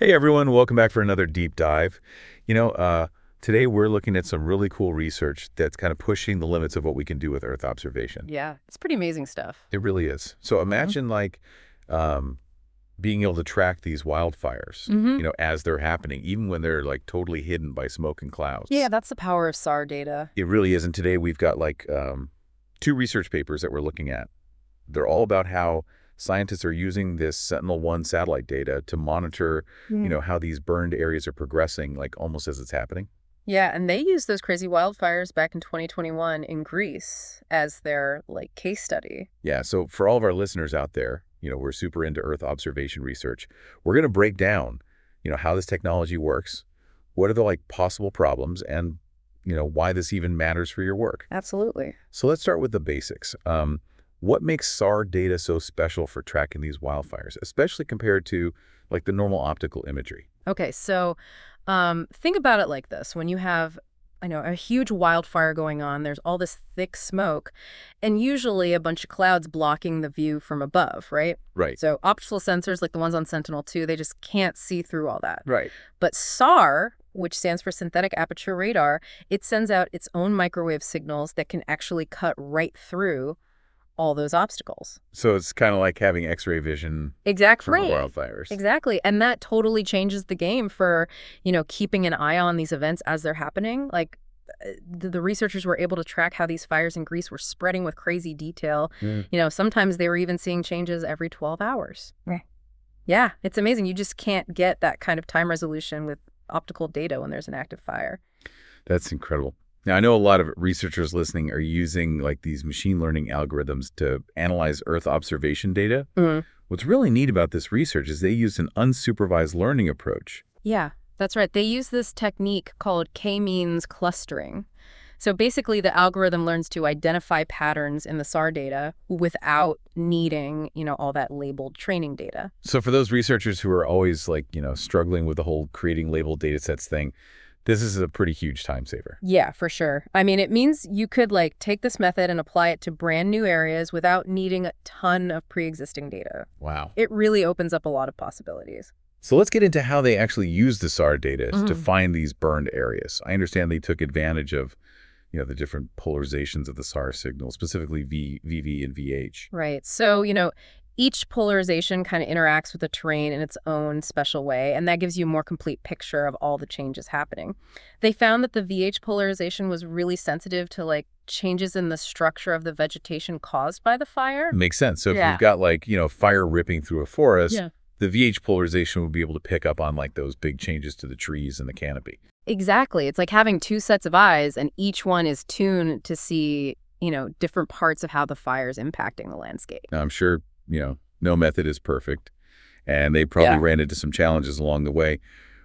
Hey everyone, welcome back for another deep dive. You know, today we're looking at some really cool research that's kind of pushing the limits of what we can do with Earth observation. Yeah, it's pretty amazing stuff. It really is. So hmm imagine um, being able to track these wildfires, hmm as they're happening, even when they're like totally hidden by smoke and Yeah, clouds. that's the power of SAR data. It really is. And today we've got two research papers that we're looking at. They're all about how scientists are using this Sentinel-1 satellite data to monitor, Mm. how these burned areas are progressing, like almost as it's happening. Yeah, and they used those crazy wildfires back in 2021 in Greece as their case study. Yeah, so for all of our listeners out there, we're super into Earth observation research. We're going to break down, how this technology works, what are the possible problems, and, why this even matters for your work. Absolutely. So let's start with the basics. What makes SAR data so special for tracking these wildfires, especially compared to the normal optical imagery? Okay, so think about it like this. When you have, a huge wildfire going on, there's all this thick smoke, and usually a bunch of clouds blocking the view from above, right? Right. So optical sensors like the ones on Sentinel-2, they just can't see through all that. Right. But SAR, which stands for synthetic aperture radar, it sends out its own microwave signals that can actually cut right through all those obstacles. So it's kind of like having X-ray vision for Right. wildfires. Exactly. And that totally changes the game for, keeping an eye on these events as they're happening. The researchers were able to track how these fires in Greece were spreading with crazy detail. Mm. Sometimes they were even seeing changes every 12 hours. Right. Yeah, it's amazing. You just can't get that kind of time resolution with optical data when there's an active fire. That's incredible. Now, I know a lot of researchers listening are using these machine learning algorithms to analyze Earth observation data. Mm. What's really neat about this research is they used an unsupervised learning approach. Yeah, that's right. They use this technique called k-means clustering. So basically, the algorithm learns to identify patterns in the SAR data without needing, all that labeled training data. So for those researchers who are always struggling with the whole creating labeled data sets thing, this is a pretty huge time saver. Yeah, for sure. I mean, it means you could take this method and apply it to brand new areas without needing a ton of pre-existing data. Wow. It really opens up a lot of possibilities. So let's get into how they actually use the SAR data to Mhm. find these burned areas. I understand they took advantage of, the different polarizations of the SAR signal, specifically VV and VH. Right. So, each polarization kind of interacts with the terrain in its own special way, and that gives you a more complete picture of all the changes happening. They found that the VH polarization was really sensitive to changes in the structure of the vegetation caused by the fire. Makes sense. So if Yeah. you've got fire ripping through a forest, Yeah. the VH polarization would be able to pick up on those big changes to the trees and the canopy. Exactly. It's like having two sets of eyes, and each one is tuned to see, different parts of how the fire is impacting the landscape. Now, I'm sure, no method is perfect, and they probably Yeah. ran into some challenges along the way.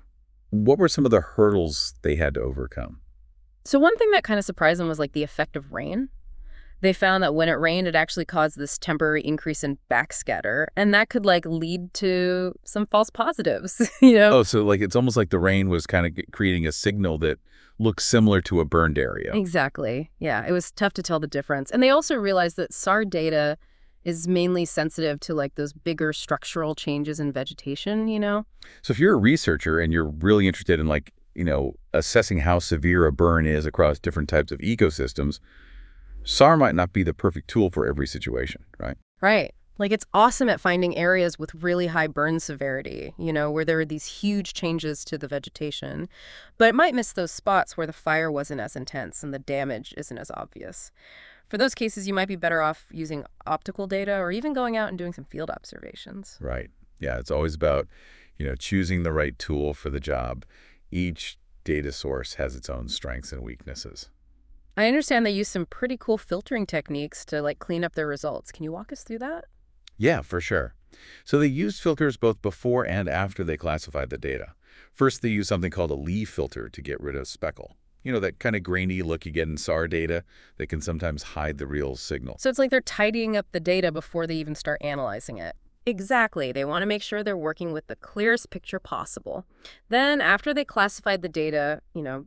What were some of the hurdles they had to overcome? So one thing that kind of surprised them was the effect of rain. They found that when it rained, it actually caused this temporary increase in backscatter, and that could lead to some false positives, Oh, so it's almost like the rain was kind of creating a signal that looks similar to a burned area. Exactly. Yeah, it was tough to tell the difference. And they also realized that SAR data is mainly sensitive to those bigger structural changes in vegetation. So if you're a researcher and you're really interested in assessing how severe a burn is across different types of ecosystems, SAR might not be the perfect tool for every situation, right? Right. It's awesome at finding areas with really high burn severity, where there are these huge changes to the vegetation. But it might miss those spots where the fire wasn't as intense and the damage isn't as obvious. For those cases, you might be better off using optical data or even going out and doing some field observations. Right. Yeah, it's always about, choosing the right tool for the job. Each data source has its own strengths and weaknesses. I understand they use some pretty cool filtering techniques to clean up their results. Can you walk us through that? Yeah, for sure. So they used filters both before and after they classified the data. First, they used something called a Lee filter to get rid of speckle. That kind of grainy look you get in SAR data that can sometimes hide the real signal. So it's they're tidying up the data before they even start analyzing it. Exactly. They want to make sure they're working with the clearest picture possible. Then, after they classified the data,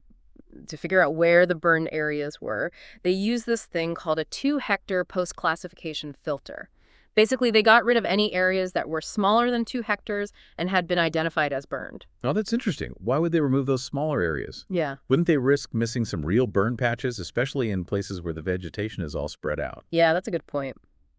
to figure out where the burned areas were, they use this thing called a 2-Hector post-classification filter. Basically, they got rid of any areas that were smaller than 2 hectares and had been identified as burned. Oh, that's interesting. Why would they remove those smaller areas? Yeah. Wouldn't they risk missing some real burn patches, especially in places where the vegetation is all spread out? Yeah, that's a good point.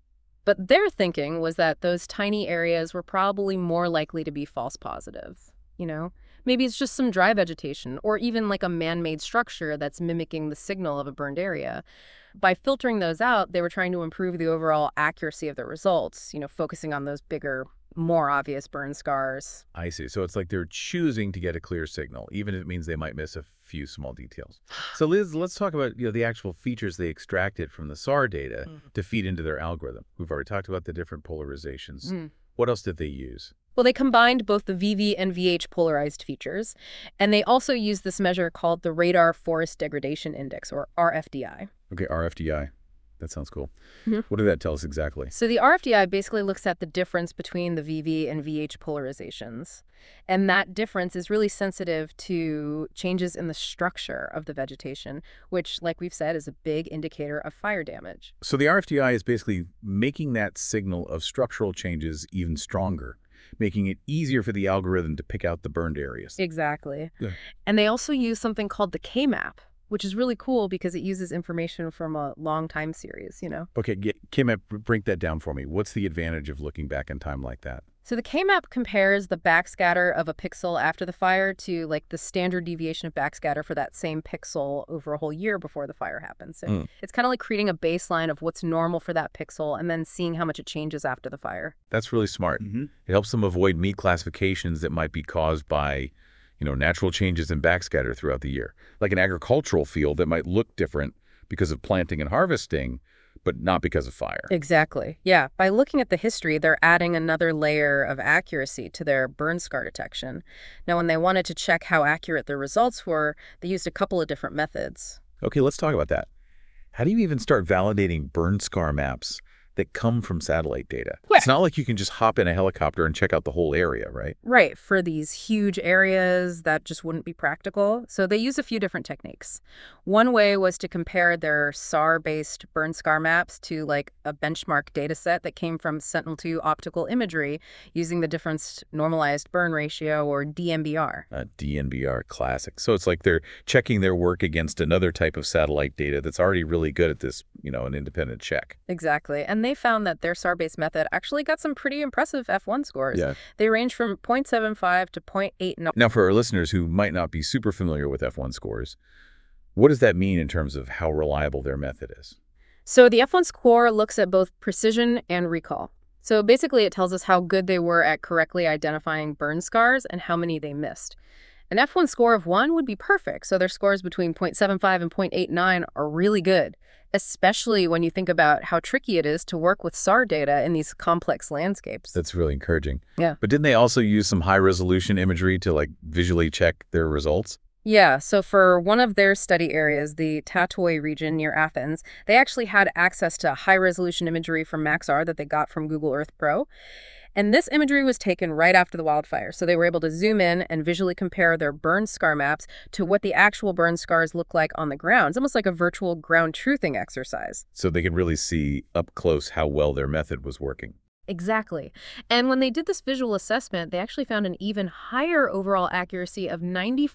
But their thinking was that those tiny areas were probably more likely to be false positive. You know, maybe it's just some dry vegetation or even like a man-made structure that's mimicking the signal of a burned area. By filtering those out, they were trying to improve the overall accuracy of the results, focusing on those bigger, more obvious burn scars. I see. So it's like they're choosing to get a clear signal, even if it means they might miss a few small details. So Liz, let's talk about the actual features they extracted from the SAR data to feed into their algorithm. We've already talked about the different polarizations. What else did they use? Well, they combined both the VV and VH polarized features, and they also used this measure called the Radar Forest Degradation Index, or RFDI. Okay, RFDI. That sounds cool. Mhm. What did that tell us exactly? So the RFDI basically looks at the difference between the VV and VH polarizations. And that difference is really sensitive to changes in the structure of the vegetation, which, like we've said, is a big indicator of fire damage. So the RFDI is basically making that signal of structural changes even stronger, making it easier for the algorithm to pick out the burned areas. Exactly. Yeah. And they also use something called the K-map, which is really cool because it uses information from a long time series. Okay, Kim, break that down for me. What's the advantage of looking back in time like that? So the K-map compares the backscatter of a pixel after the fire to like the standard deviation of backscatter for that same pixel over a whole year before the fire happens. So it's kind of like creating a baseline of what's normal for that pixel and then seeing how much it changes after the fire. That's really smart. It helps them avoid misclassifications that might be caused by natural changes in backscatter throughout the year. Like an agricultural field that might look different because of planting and harvesting, but not because of fire. Exactly. Yeah. By looking at the history, they're adding another layer of accuracy to their burn scar detection. Now, when they wanted to check how accurate the results were, they used a couple of different methods. Okay, let's talk about that. How do you even start validating burn scar maps that come from satellite data? Well- It's not like you can just hop in a helicopter and check out the whole area, right? Right, for these huge areas that just wouldn't be practical. So they use a few different techniques. One way was to compare their SAR-based burn scar maps to like a benchmark data set that came from Sentinel-2 optical imagery using the difference normalized burn ratio, or DNBR. DNBR, classic. So it's like they're checking their work against another type of satellite data that's already really good at this, an independent check. Exactly. And they found that their SAR-based method actually got some pretty impressive F1 scores. Yeah. They range from 0.75 to 0.89. Now, for our listeners who might not be super familiar with F1 scores, what does that mean in terms of how reliable their method is? So the F1 score looks at both precision and recall. So basically it tells us how good they were at correctly identifying burn scars and how many they missed. An F1 score of 1 would be perfect, so their scores between 0.75 and 0.89 are really good, especially when you think about how tricky it is to work with SAR data in these complex landscapes. That's really encouraging. Yeah. But didn't they also use some high-resolution imagery to, visually check their results? Yeah, so for one of their study areas, the Tatoi region near Athens, they actually had access to high-resolution imagery from Maxar that they got from Google Earth Pro. And this imagery was taken right after the wildfire, so they were able to zoom in and visually compare their burn scar maps to what the actual burn scars look like on the ground. It's almost like a virtual ground truthing exercise. So they could really see up close how well their method was working. Exactly. And when they did this visual assessment, they actually found an even higher overall accuracy of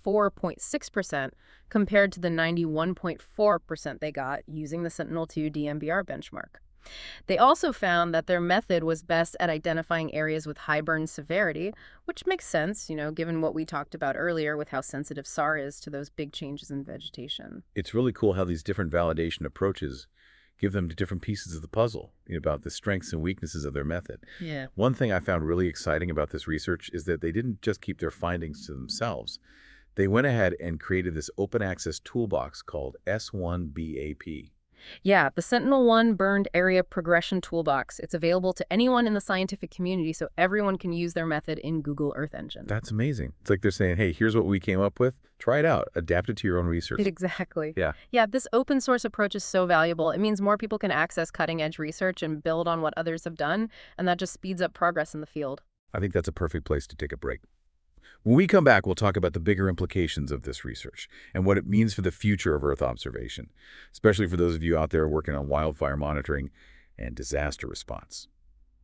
94.6% compared to the 91.4% they got using the Sentinel-2 DNBR benchmark. They also found that their method was best at identifying areas with high burn severity, which makes sense, given what we talked about earlier with how sensitive SAR is to those big changes in vegetation. It's really cool how these different validation approaches give them different pieces of the puzzle about the strengths and weaknesses of their method. Yeah. One thing I found really exciting about this research is that they didn't just keep their findings to themselves. They went ahead and created this open access toolbox called S1BAP. Yeah, the Sentinel-1 Burned Area Progression Toolbox. It's available to anyone in the scientific community, so everyone can use their method in Google Earth Engine. That's amazing. It's like they're saying, hey, here's what we came up with. Try it out. Adapt it to your own research. Exactly. Yeah. Yeah, this open source approach is so valuable. It means more people can access cutting-edge research and build on what others have done, and that just speeds up progress in the field. I think that's a perfect place to take a break. When we come back, we'll talk about the bigger implications of this research and what it means for the future of Earth observation, especially for those of you out there working on wildfire monitoring and disaster response.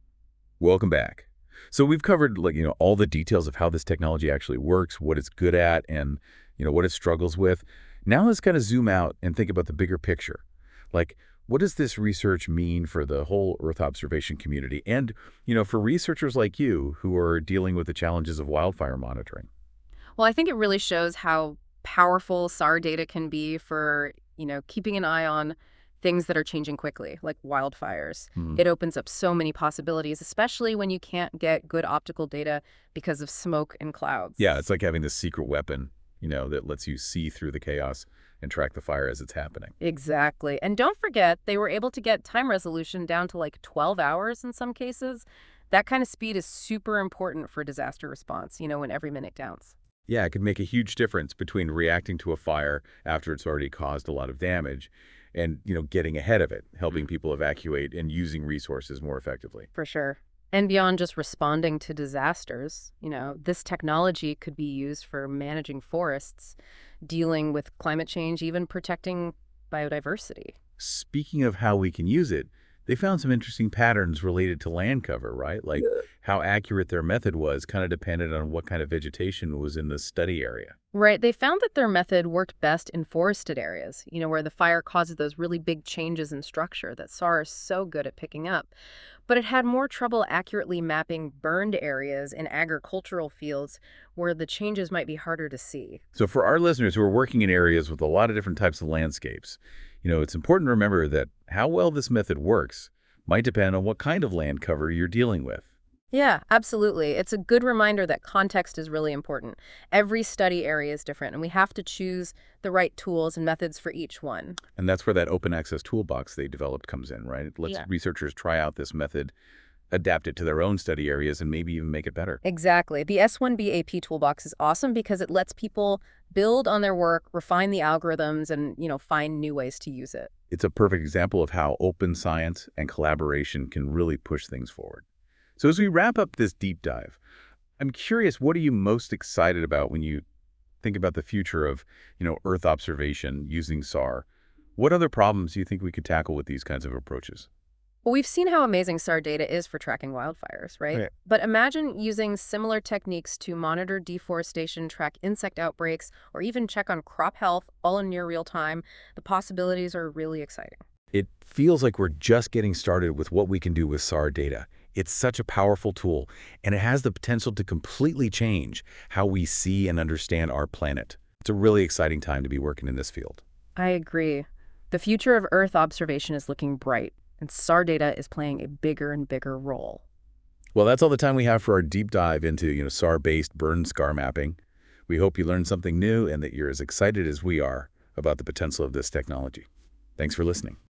Welcome back. So we've covered all the details of how this technology actually works, what it's good at, and what it struggles with. Now let's kind of zoom out and think about the bigger picture. Like, what does this research mean for the whole Earth observation community and, for researchers like you who are dealing with the challenges of wildfire monitoring? Well, I think it really shows how powerful SAR data can be for, keeping an eye on things that are changing quickly, like wildfires. Hmm. It opens up so many possibilities, especially when you can't get good optical data because of smoke and clouds. Yeah, it's like having this secret weapon, that lets you see through the chaos and track the fire as it's happening. Exactly. And don't forget, they were able to get time resolution down to like 12 hours in some cases. That kind of speed is super important for disaster response, when every minute counts. Yeah, it could make a huge difference between reacting to a fire after it's already caused a lot of damage and, getting ahead of it, helping people evacuate and using resources more effectively. For sure. And beyond just responding to disasters, this technology could be used for managing forests, dealing with climate change, even protecting biodiversity. Speaking of how we can use it, they found some interesting patterns related to land cover, right? Like how accurate their method was kind of depended on what kind of vegetation was in the study area. Right. They found that their method worked best in forested areas, where the fire causes those really big changes in structure that SAR is so good at picking up. But it had more trouble accurately mapping burned areas in agricultural fields where the changes might be harder to see. So for our listeners who are working in areas with a lot of different types of landscapes, it's important to remember that how well this method works might depend on what kind of land cover you're dealing with. Yeah, absolutely. It's a good reminder that context is really important. Every study area is different, and we have to choose the right tools and methods for each one. And that's where that open access toolbox they developed comes in, right? It lets Yeah. researchers try out this method, adapt it to their own study areas, and maybe even make it better. Exactly. The S1BAP toolbox is awesome because it lets people build on their work, refine the algorithms, and, find new ways to use it. It's a perfect example of how open science and collaboration can really push things forward. So as we wrap up this deep dive, I'm curious, what are you most excited about when you think about the future of, Earth observation using SAR? What other problems do you think we could tackle with these kinds of approaches? Well, we've seen how amazing SAR data is for tracking wildfires, right? Right. But imagine using similar techniques to monitor deforestation, track insect outbreaks, or even check on crop health all in near real time. The possibilities are really exciting. It feels like we're just getting started with what we can do with SAR data. It's such a powerful tool, and it has the potential to completely change how we see and understand our planet. It's a really exciting time to be working in this field. I agree. The future of Earth observation is looking bright, and SAR data is playing a bigger and bigger role. Well, that's all the time we have for our deep dive into, SAR-based burn scar mapping. We hope you learned something new and that you're as excited as we are about the potential of this technology. Thanks for listening.